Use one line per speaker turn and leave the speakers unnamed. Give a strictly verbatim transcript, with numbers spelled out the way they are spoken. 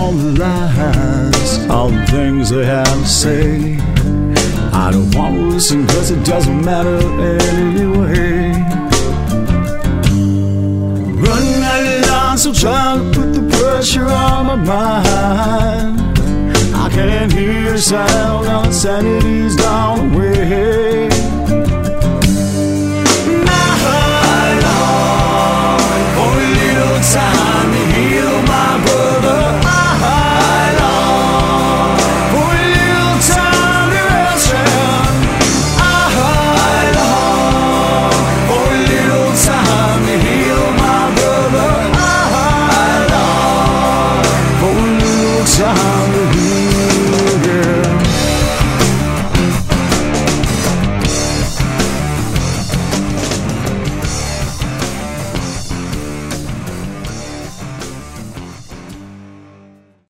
all the lies, all the things they have to say. I don't want to listen cause it doesn't matter anyway. Running out of line, so trying to put the pressure on my mind. I can't hear a sound, now sanity's gone away.